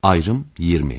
Ayrım 20.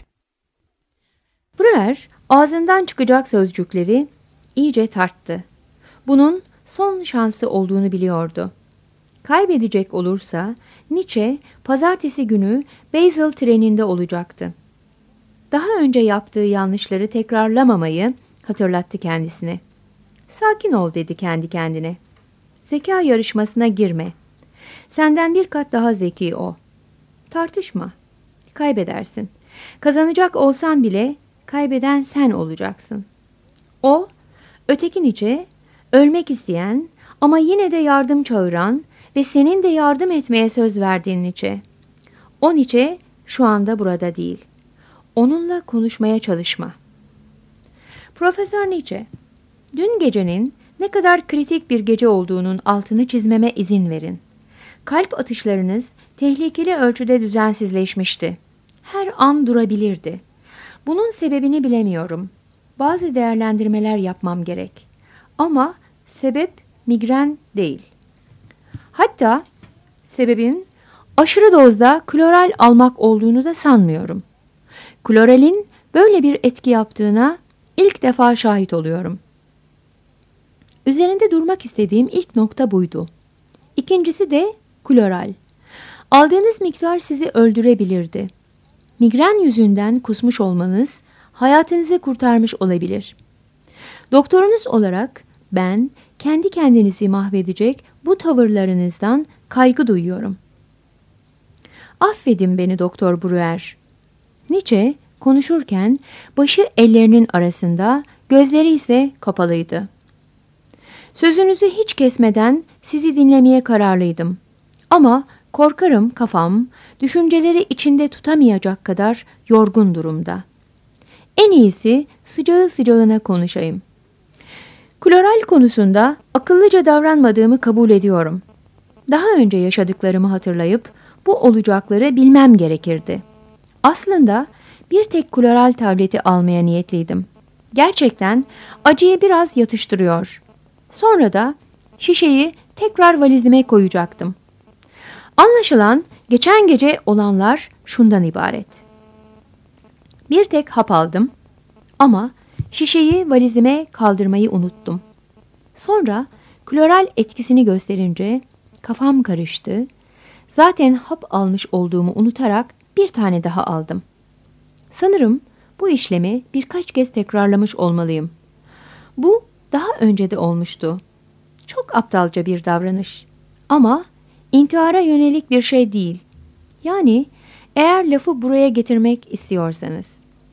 Breuer ağzından çıkacak sözcükleri iyice tarttı. Bunun son şansı olduğunu biliyordu. Kaybedecek olursa Nietzsche pazartesi günü Basel treninde olacaktı. Daha önce yaptığı yanlışları tekrarlamamayı hatırlattı kendisine. Sakin ol dedi kendi kendine. Zeka yarışmasına girme. Senden bir kat daha zeki o. Tartışma. Kaybedersin. Kazanacak olsan bile kaybeden sen olacaksın. O, öteki Nietzsche, ölmek isteyen ama yine de yardım çağıran ve senin de yardım etmeye söz verdiğin Nietzsche. O Nietzsche şu anda burada değil. Onunla konuşmaya çalışma. Profesör Nietzsche, dün gecenin ne kadar kritik bir gece olduğunun altını çizmeme izin verin. Kalp atışlarınız tehlikeli ölçüde düzensizleşmişti. Her an durabilirdi. Bunun sebebini bilemiyorum. Bazı değerlendirmeler yapmam gerek. Ama sebep migren değil. Hatta sebebin aşırı dozda kloral almak olduğunu da sanmıyorum. Kloralin böyle bir etki yaptığına ilk defa şahit oluyorum. Üzerinde durmak istediğim ilk nokta buydu. İkincisi de kloral. Aldığınız miktar sizi öldürebilirdi. Migren yüzünden kusmuş olmanız hayatınızı kurtarmış olabilir. Doktorunuz olarak ben kendi kendinizi mahvedecek bu tavırlarınızdan kaygı duyuyorum. Affedin beni Doktor Breuer. Nietzsche konuşurken başı ellerinin arasında, gözleri ise kapalıydı. Sözünüzü hiç kesmeden sizi dinlemeye kararlıydım. Ama korkarım kafam, düşünceleri içinde tutamayacak kadar yorgun durumda. En iyisi sıcağı sıcağına konuşayım. Kloral konusunda akıllıca davranmadığımı kabul ediyorum. Daha önce yaşadıklarımı hatırlayıp bu olacakları bilmem gerekirdi. Aslında bir tek kloral tableti almaya niyetliydim. Gerçekten acıyı biraz yatıştırıyor. Sonra da şişeyi tekrar valizime koyacaktım. Anlaşılan geçen gece olanlar şundan ibaret. Bir tek hap aldım ama şişeyi valizime kaldırmayı unuttum. Sonra kloral etkisini gösterince kafam karıştı. Zaten hap almış olduğumu unutarak bir tane daha aldım. Sanırım bu işlemi birkaç kez tekrarlamış olmalıyım. Bu daha önce de olmuştu. Çok aptalca bir davranış. Ama intihara yönelik bir şey değil. Yani eğer lafı buraya getirmek istiyorsanız.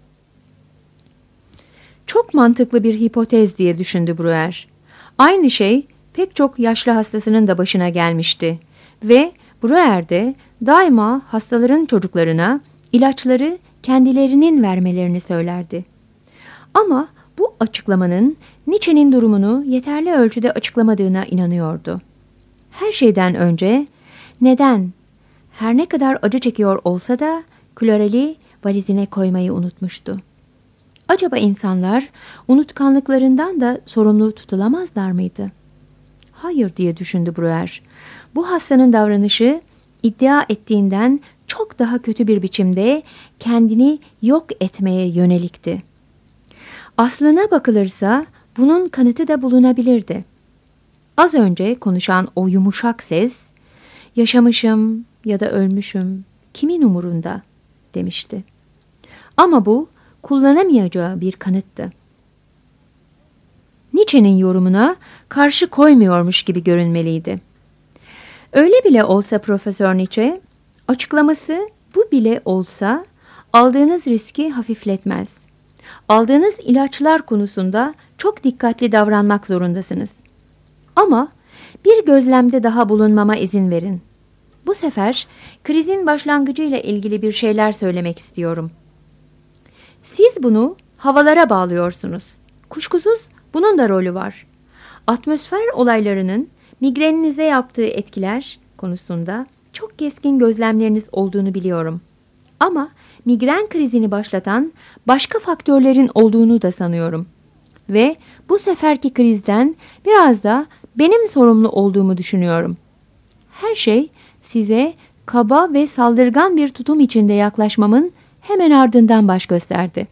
Çok mantıklı bir hipotez diye düşündü Breuer. Aynı şey pek çok yaşlı hastasının da başına gelmişti. Ve Breuer de daima hastaların çocuklarına ilaçları kendilerinin vermelerini söylerdi. Ama bu açıklamanın Nietzsche'nin durumunu yeterli ölçüde açıklamadığına inanıyordu. Her şeyden önce neden, her ne kadar acı çekiyor olsa da klorali valizine koymayı unutmuştu. Acaba insanlar unutkanlıklarından da sorumlu tutulamazlar mıydı? Hayır diye düşündü Breuer. Bu hastanın davranışı iddia ettiğinden çok daha kötü bir biçimde kendini yok etmeye yönelikti. Aslına bakılırsa bunun kanıtı da bulunabilirdi. Az önce konuşan o yumuşak ses, yaşamışım ya da ölmüşüm, kimin umurunda demişti. Ama bu kullanamayacağı bir kanıttı. Nietzsche'nin yorumuna karşı koymuyormuş gibi görünmeliydi. Öyle bile olsa Profesör Nietzsche, açıklaması bu bile olsa aldığınız riski hafifletmez. Aldığınız ilaçlar konusunda çok dikkatli davranmak zorundasınız. Ama bir gözlemde daha bulunmama izin verin. Bu sefer krizin başlangıcıyla ilgili bir şeyler söylemek istiyorum. Siz bunu havalara bağlıyorsunuz. Kuşkusuz bunun da rolü var. Atmosfer olaylarının migreninize yaptığı etkiler konusunda çok keskin gözlemleriniz olduğunu biliyorum. Ama migren krizini başlatan başka faktörlerin olduğunu da sanıyorum. Ve bu seferki krizden biraz da benim sorumlu olduğumu düşünüyorum. Her şey size kaba ve saldırgan bir tutum içinde yaklaşmamın hemen ardından baş gösterdi.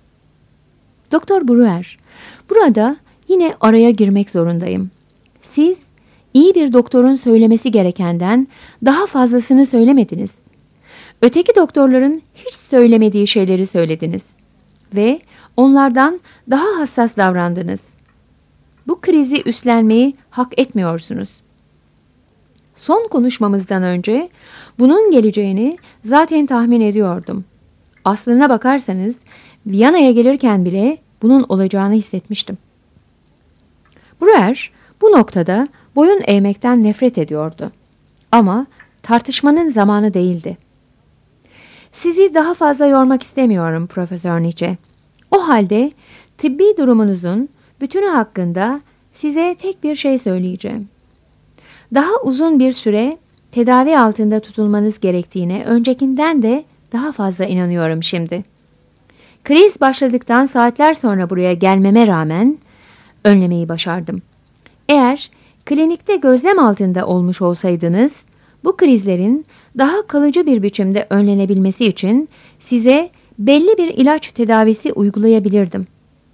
Doktor Breuer, burada yine araya girmek zorundayım. Siz iyi bir doktorun söylemesi gerekenden daha fazlasını söylemediniz. Öteki doktorların hiç söylemediği şeyleri söylediniz ve onlardan daha hassas davrandınız. Bu krizi üstlenmeyi hak etmiyorsunuz. Son konuşmamızdan önce bunun geleceğini zaten tahmin ediyordum. Aslına bakarsanız Viyana'ya gelirken bile bunun olacağını hissetmiştim. Breuer bu noktada boyun eğmekten nefret ediyordu. Ama tartışmanın zamanı değildi. Sizi daha fazla yormak istemiyorum Profesör Nietzsche. O halde tıbbi durumunuzun bütünü hakkında size tek bir şey söyleyeceğim. Daha uzun bir süre tedavi altında tutulmanız gerektiğine öncekinden de daha fazla inanıyorum şimdi. Kriz başladıktan saatler sonra buraya gelmeme rağmen önlemeyi başardım. Eğer klinikte gözlem altında olmuş olsaydınız, bu krizlerin daha kalıcı bir biçimde önlenebilmesi için size belli bir ilaç tedavisi uygulayabilirdim.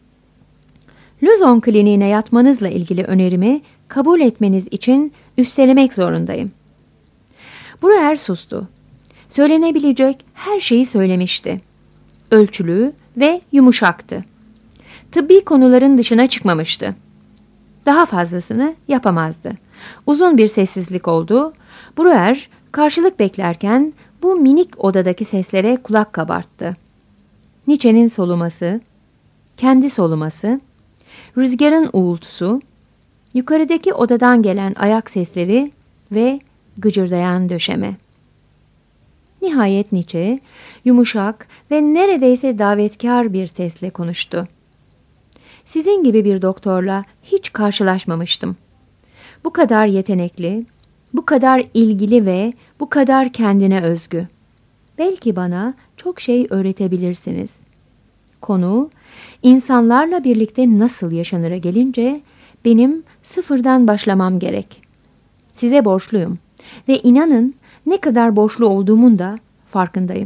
Luzon kliniğine yatmanızla ilgili önerimi kabul etmeniz için üstelemek zorundayım. Breuer sustu. Söylenebilecek her şeyi söylemişti. Ölçülü ve yumuşaktı. Tıbbi konuların dışına çıkmamıştı. Daha fazlasını yapamazdı. Uzun bir sessizlik oldu. Breuer karşılık beklerken bu minik odadaki seslere kulak kabarttı. Nietzsche'nin soluması, kendi soluması, rüzgarın uğultusu, yukarıdaki odadan gelen ayak sesleri ve gıcırdayan döşeme. Nihayet Nietzsche, yumuşak ve neredeyse davetkar bir sesle konuştu. Sizin gibi bir doktorla hiç karşılaşmamıştım. Bu kadar yetenekli, bu kadar ilgili ve bu kadar kendine özgü. Belki bana çok şey öğretebilirsiniz. Konu, insanlarla birlikte nasıl yaşanıra gelince benim sıfırdan başlamam gerek. Size borçluyum ve inanın ne kadar borçlu olduğumun da farkındayım.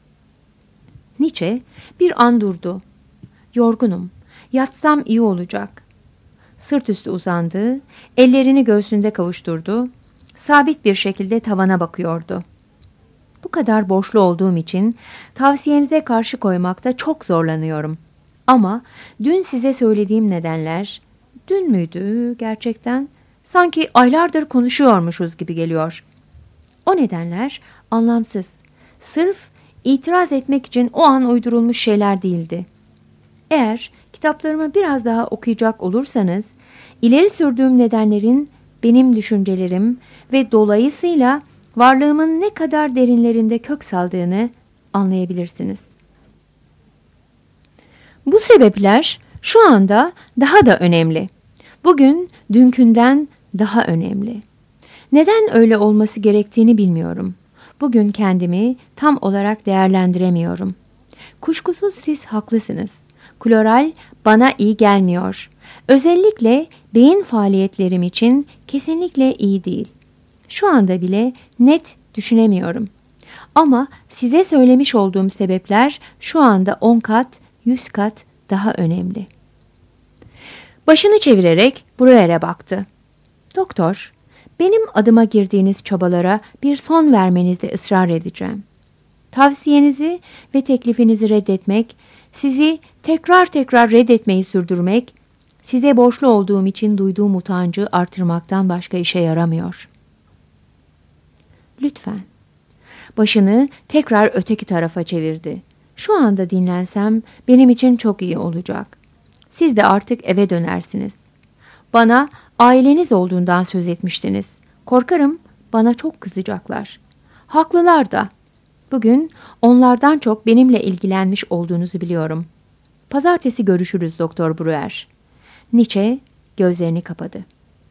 Nietzsche bir an durdu. Yorgunum, yatsam iyi olacak. Sırt üstü uzandı, ellerini göğsünde kavuşturdu, sabit bir şekilde tavana bakıyordu. Bu kadar borçlu olduğum için tavsiyenize karşı koymakta çok zorlanıyorum. Ama dün size söylediğim nedenler, dün müydü gerçekten? Sanki aylardır konuşuyormuşuz gibi geliyor. O nedenler anlamsız, sırf itiraz etmek için o an uydurulmuş şeyler değildi. Eğer kitaplarımı biraz daha okuyacak olursanız, ileri sürdüğüm nedenlerin benim düşüncelerim ve dolayısıyla varlığımın ne kadar derinlerinde kök saldığını anlayabilirsiniz. Bu sebepler şu anda daha da önemli. Bugün dünkünden daha önemli. Neden öyle olması gerektiğini bilmiyorum. Bugün kendimi tam olarak değerlendiremiyorum. Kuşkusuz siz haklısınız. Kloral bana iyi gelmiyor. Özellikle beyin faaliyetlerim için kesinlikle iyi değil. Şu anda bile net düşünemiyorum. Ama size söylemiş olduğum sebepler şu anda 10 kat, 100 kat daha önemli. Başını çevirerek Breuer'e baktı. Doktor, benim adıma girdiğiniz çabalara bir son vermenizde ısrar edeceğim. Tavsiyenizi ve teklifinizi reddetmek, sizi tekrar reddetmeyi sürdürmek, size borçlu olduğum için duyduğum utancı artırmaktan başka işe yaramıyor. Lütfen. Başını tekrar öteki tarafa çevirdi. Şu anda dinlensem benim için çok iyi olacak. Siz de artık eve dönersiniz. Bana aileniz olduğundan söz etmiştiniz. Korkarım bana çok kızacaklar. Haklılar da. Bugün onlardan çok benimle ilgilenmiş olduğunuzu biliyorum. Pazartesi görüşürüz Doktor Breuer. Nietzsche gözlerini kapadı.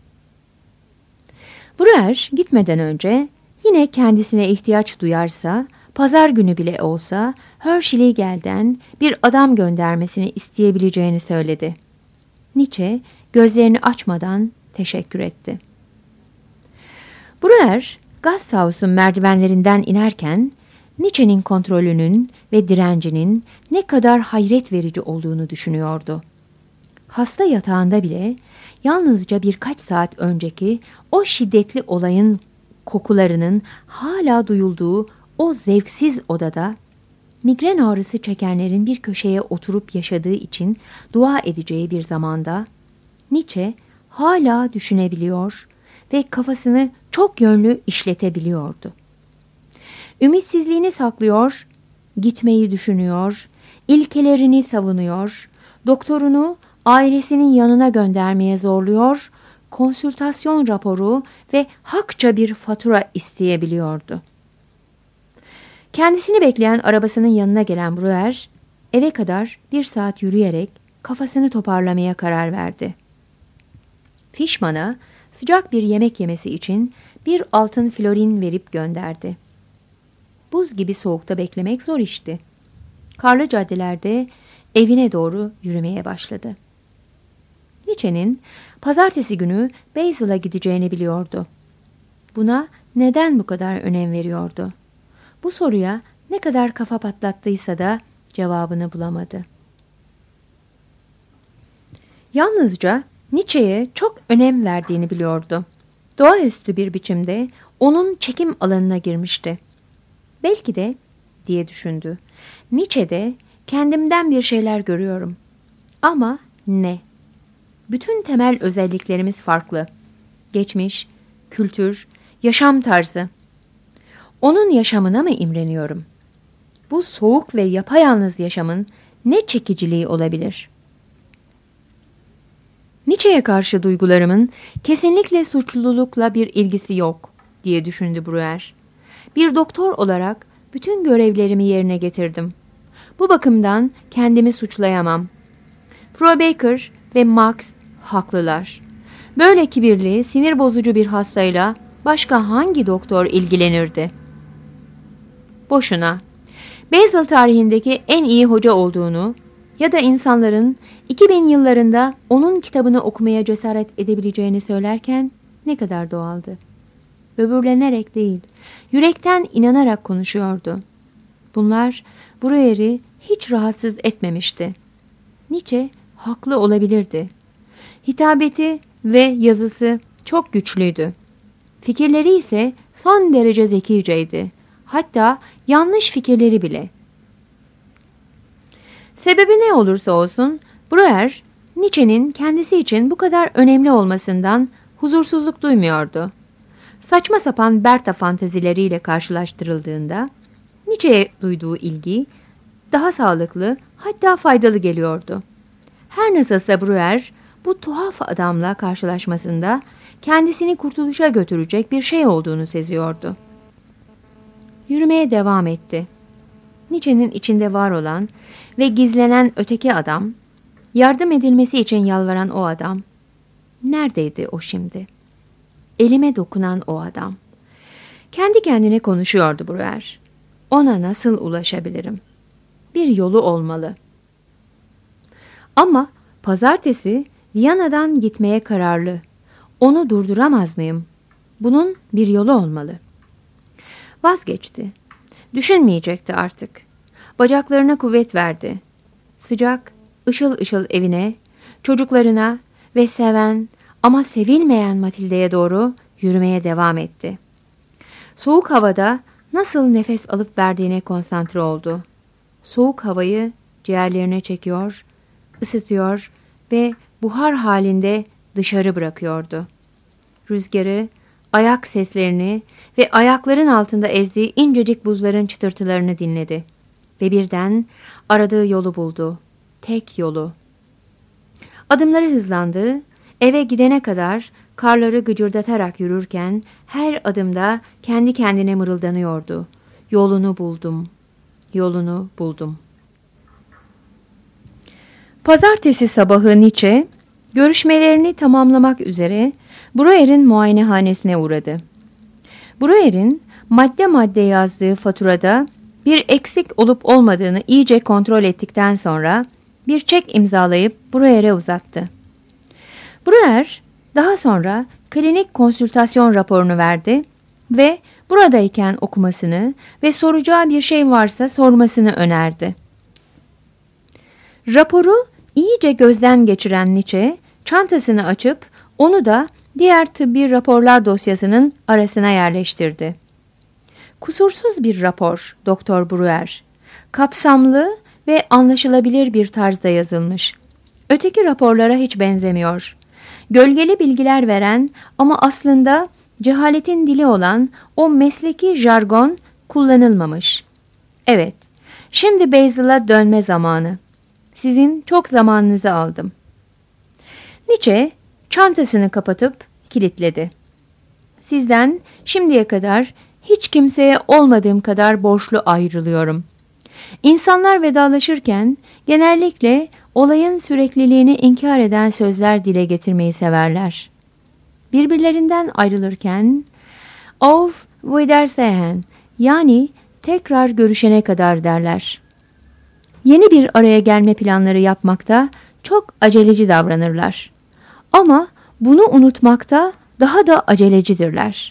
Breuer gitmeden önce yine kendisine ihtiyaç duyarsa, pazar günü bile olsa Hershey'den bir adam göndermesini isteyebileceğini söyledi. Nietzsche gözlerini açmadan teşekkür etti. Breuer, Gasthouse'un merdivenlerinden inerken Nietzsche'nin kontrolünün ve direncinin ne kadar hayret verici olduğunu düşünüyordu. Hasta yatağında bile yalnızca birkaç saat önceki o şiddetli olayın kokularının hala duyulduğu o zevksiz odada, migren ağrısı çekenlerin bir köşeye oturup yaşadığı için dua edeceği bir zamanda, Nietzsche hala düşünebiliyor ve kafasını çok yönlü işletebiliyordu. Ümitsizliğini saklıyor, gitmeyi düşünüyor, ilkelerini savunuyor, doktorunu ailesinin yanına göndermeye zorluyor, konsültasyon raporu ve hakça bir fatura isteyebiliyordu. Kendisini bekleyen arabasının yanına gelen Breuer, eve kadar 1 saat yürüyerek kafasını toparlamaya karar verdi. Fishman'a sıcak bir yemek yemesi için bir altın florin verip gönderdi. Buz gibi soğukta beklemek zor işti. Karlı caddelerde evine doğru yürümeye başladı. Nietzsche'nin pazartesi günü Basel'a gideceğini biliyordu. Buna neden bu kadar önem veriyordu? Bu soruya ne kadar kafa patlattıysa da cevabını bulamadı. Yalnızca Nietzsche'ye çok önem verdiğini biliyordu. Doğaüstü bir biçimde onun çekim alanına girmişti. Belki de, diye düşündü, Nietzsche'de kendimden bir şeyler görüyorum. Ama ne? Bütün temel özelliklerimiz farklı. Geçmiş, kültür, yaşam tarzı. Onun yaşamına mı imreniyorum? Bu soğuk ve yapayalnız yaşamın ne çekiciliği olabilir? Nietzsche'ye karşı duygularımın kesinlikle suçlulukla bir ilgisi yok, diye düşündü Breuer. Bir doktor olarak bütün görevlerimi yerine getirdim. Bu bakımdan kendimi suçlayamam. Frobaker ve Marx haklılar. Böyle kibirli, sinir bozucu bir hastayla başka hangi doktor ilgilenirdi? Boşuna. Basel tarihindeki en iyi hoca olduğunu ya da insanların 2000 yıllarında onun kitabını okumaya cesaret edebileceğini söylerken ne kadar doğaldı. Böbürlenerek değil, yürekten inanarak konuşuyordu. Bunlar Breuer'i hiç rahatsız etmemişti. Nietzsche haklı olabilirdi. Hitabeti ve yazısı çok güçlüydü. Fikirleri ise son derece zekiceydi. Hatta yanlış fikirleri bile. Sebebi ne olursa olsun, Breuer, Nietzsche'nin kendisi için bu kadar önemli olmasından huzursuzluk duymuyordu. Saçma sapan Bertha fantezileriyle karşılaştırıldığında, Nietzsche'ye duyduğu ilgi daha sağlıklı, hatta faydalı geliyordu. Her nasılsa Breuer, bu tuhaf adamla karşılaşmasında kendisini kurtuluşa götürecek bir şey olduğunu seziyordu. Yürümeye devam etti. Nietzsche'nin içinde var olan ve gizlenen öteki adam, yardım edilmesi için yalvaran o adam, neredeydi o şimdi? Elime dokunan o adam. Kendi kendine konuşuyordu Breuer. Ona nasıl ulaşabilirim? Bir yolu olmalı. Ama pazartesi Viyana'dan gitmeye kararlı. Onu durduramaz mıyım? Bunun bir yolu olmalı. Vazgeçti. Düşünmeyecekti artık. Bacaklarına kuvvet verdi. Sıcak, ışıl ışıl evine, çocuklarına ve seven ama sevilmeyen Matilda'ya doğru yürümeye devam etti. Soğuk havada nasıl nefes alıp verdiğine konsantre oldu. Soğuk havayı ciğerlerine çekiyor, ısıtıyor ve buhar halinde dışarı bırakıyordu. Rüzgarı, ayak seslerini ve ayakların altında ezdiği incecik buzların çıtırtılarını dinledi. Ve birden aradığı yolu buldu. Tek yolu. Adımları hızlandı. Eve gidene kadar karları gıcırdatarak yürürken her adımda kendi kendine mırıldanıyordu. Yolunu buldum. Yolunu buldum. Pazartesi sabahı Nietzsche, görüşmelerini tamamlamak üzere Breuer'in muayenehanesine uğradı. Breuer'in madde madde yazdığı faturada bir eksik olup olmadığını iyice kontrol ettikten sonra bir çek imzalayıp Breuer'e uzattı. Breuer daha sonra klinik konsültasyon raporunu verdi ve buradayken okumasını ve soracağı bir şey varsa sormasını önerdi. Raporu iyice gözden geçiren Nietzsche, çantasını açıp onu da diğer tıbbi raporlar dosyasının arasına yerleştirdi. Kusursuz bir rapor, Doktor Breuer. Kapsamlı ve anlaşılabilir bir tarzda yazılmış. Öteki raporlara hiç benzemiyor. Gölgeli bilgiler veren ama aslında cehaletin dili olan o mesleki jargon kullanılmamış. Evet, şimdi Basil'a dönme zamanı. Sizin çok zamanınızı aldım. Nietzsche çantasını kapatıp kilitledi. Sizden şimdiye kadar hiç kimseye olmadığım kadar borçlu ayrılıyorum. İnsanlar vedalaşırken genellikle olayın sürekliliğini inkar eden sözler dile getirmeyi severler. Birbirlerinden ayrılırken "Auf Wiedersehen" yani tekrar görüşene kadar derler. Yeni bir araya gelme planları yapmakta çok aceleci davranırlar. Ama bunu unutmakta daha da acelecidirler.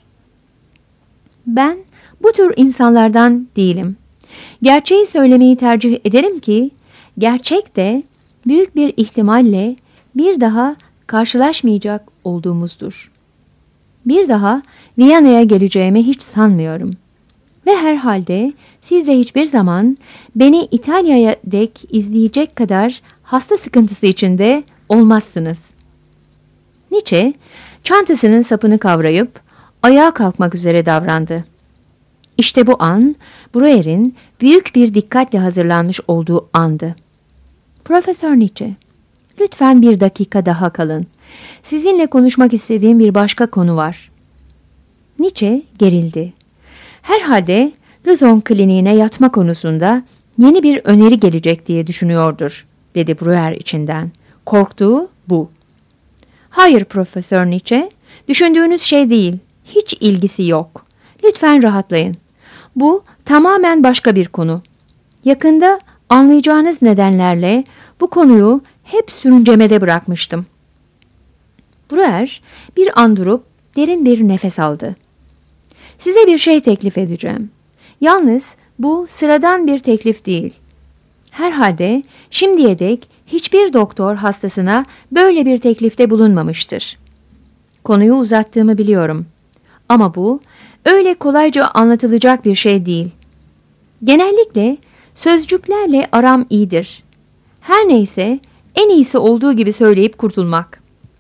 Ben bu tür insanlardan değilim. Gerçeği söylemeyi tercih ederim ki, gerçek de büyük bir ihtimalle bir daha karşılaşmayacak olduğumuzdur. Bir daha Viyana'ya geleceğimi hiç sanmıyorum. Ve herhalde siz de hiçbir zaman beni İtalya'ya dek izleyecek kadar hasta sıkıntısı içinde olmazsınız. Nietzsche, çantasının sapını kavrayıp ayağa kalkmak üzere davrandı. İşte bu an, Breuer'in büyük bir dikkatle hazırlanmış olduğu andı. Profesör Nietzsche, lütfen bir dakika daha kalın. Sizinle konuşmak istediğim bir başka konu var. Nietzsche gerildi. Herhalde Luzon kliniğine yatma konusunda yeni bir öneri gelecek diye düşünüyordur, dedi Breuer içinden. Korktuğu bu. Hayır Profesör Nietzsche, düşündüğünüz şey değil, hiç ilgisi yok. Lütfen rahatlayın. Bu tamamen başka bir konu. Yakında anlayacağınız nedenlerle bu konuyu hep sürüncemede bırakmıştım. Breuer bir an durup derin bir nefes aldı. Size bir şey teklif edeceğim. Yalnız bu sıradan bir teklif değil. Herhalde şimdiye dek hiçbir doktor hastasına böyle bir teklifte bulunmamıştır. Konuyu uzattığımı biliyorum. Ama bu öyle kolayca anlatılacak bir şey değil. Genellikle sözcüklerle aram iyidir. Her neyse en iyisi olduğu gibi söyleyip kurtulmak.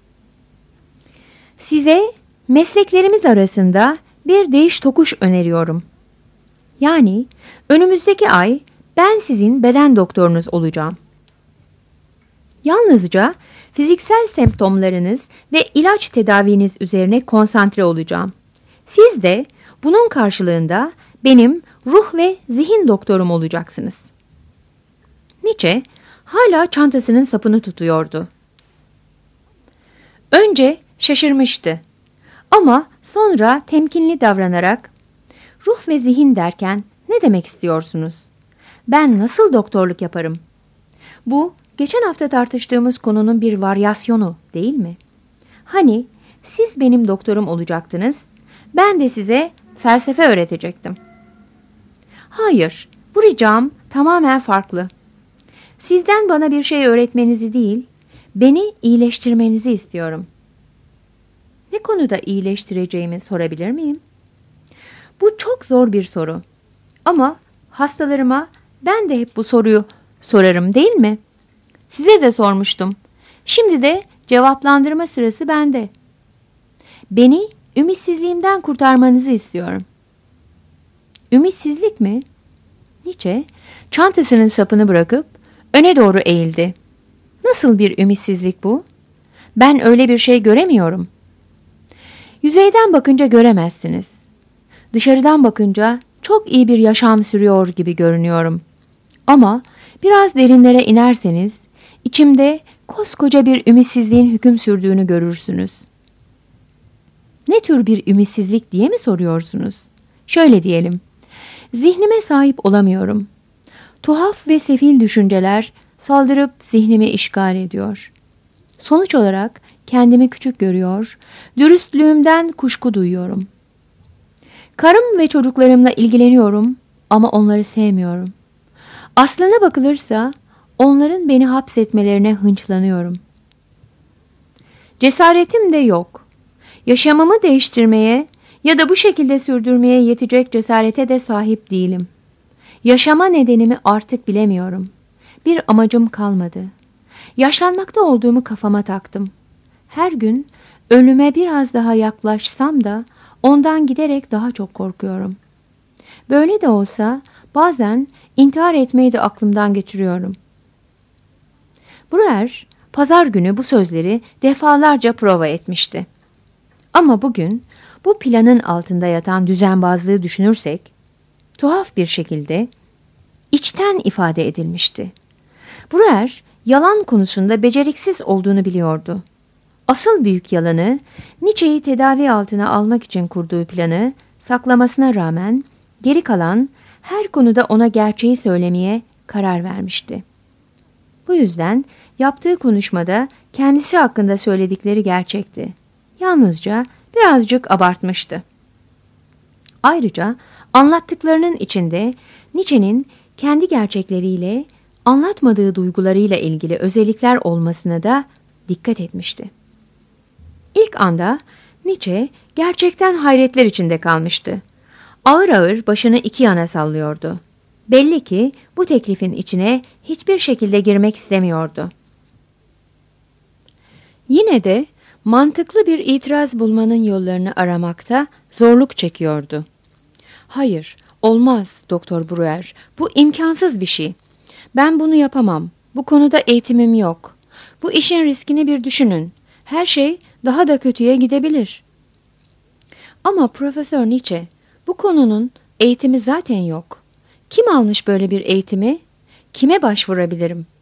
Size mesleklerimiz arasında bir değiş tokuş öneriyorum. Yani önümüzdeki ay ben sizin beden doktorunuz olacağım. Yalnızca fiziksel semptomlarınız ve ilaç tedaviniz üzerine konsantre olacağım. Siz de bunun karşılığında benim ruh ve zihin doktorum olacaksınız. Nietzsche hala çantasının sapını tutuyordu. Önce şaşırmıştı ama sonra temkinli davranarak ruh ve zihin derken ne demek istiyorsunuz? Ben nasıl doktorluk yaparım? Bu geçen hafta tartıştığımız konunun bir varyasyonu değil mi? Hani siz benim doktorum olacaktınız, ben de size felsefe öğretecektim. Hayır, bu ricam tamamen farklı. Sizden bana bir şey öğretmenizi değil, beni iyileştirmenizi istiyorum. Ne konuda iyileştireceğimi sorabilir miyim? Bu çok zor bir soru. Ama hastalarıma ben de hep bu soruyu sorarım değil mi? Size de sormuştum. Şimdi de cevaplandırma sırası bende. Beni ümitsizliğimden kurtarmanızı istiyorum. Ümitsizlik mi? Nietzsche çantasının sapını bırakıp öne doğru eğildi. Nasıl bir ümitsizlik bu? Ben öyle bir şey göremiyorum. Yüzeyden bakınca göremezsiniz. Dışarıdan bakınca çok iyi bir yaşam sürüyor gibi görünüyorum. Ama biraz derinlere inerseniz içimde koskoca bir ümitsizliğin hüküm sürdüğünü görürsünüz. Ne tür bir ümitsizlik diye mi soruyorsunuz? Şöyle diyelim. Zihnime sahip olamıyorum. Tuhaf ve sefil düşünceler saldırıp zihnimi işgal ediyor. Sonuç olarak kendimi küçük görüyor, dürüstlüğümden kuşku duyuyorum. Karım ve çocuklarımla ilgileniyorum ama onları sevmiyorum. Aslına bakılırsa onların beni hapsetmelerine hınçlanıyorum. Cesaretim de yok. Yaşamımı değiştirmeye ya da bu şekilde sürdürmeye yetecek cesarete de sahip değilim. Yaşama nedenimi artık bilemiyorum. Bir amacım kalmadı. Yaşlanmakta olduğumu kafama taktım. Her gün ölüme biraz daha yaklaşsam da ondan giderek daha çok korkuyorum. Böyle de olsa bazen intihar etmeyi de aklımdan geçiriyorum. Breuer, pazar günü bu sözleri defalarca prova etmişti. Ama bugün bu planın altında yatan düzenbazlığı düşünürsek, tuhaf bir şekilde içten ifade edilmişti. Breuer, yalan konusunda beceriksiz olduğunu biliyordu. Asıl büyük yalanı, Nietzsche'yi tedavi altına almak için kurduğu planı saklamasına rağmen geri kalan her konuda ona gerçeği söylemeye karar vermişti. Bu yüzden yaptığı konuşmada kendisi hakkında söyledikleri gerçekti. Yalnızca birazcık abartmıştı. Ayrıca anlattıklarının içinde Nietzsche'nin kendi gerçekleriyle, anlatmadığı duygularıyla ilgili özellikler olmasına da dikkat etmişti. İlk anda Nietzsche gerçekten hayretler içinde kalmıştı. Ağır ağır başını iki yana sallıyordu. Belli ki bu teklifin içine hiçbir şekilde girmek istemiyordu. Yine de mantıklı bir itiraz bulmanın yollarını aramakta zorluk çekiyordu. "Hayır, olmaz Doktor Breuer. Bu imkansız bir şey. Ben bunu yapamam. Bu konuda eğitimim yok. Bu işin riskini bir düşünün. Her şey daha da kötüye gidebilir." Ama Profesör Nietzsche, bu konunun eğitimi zaten yok. Kim almış böyle bir eğitimi? Kime başvurabilirim?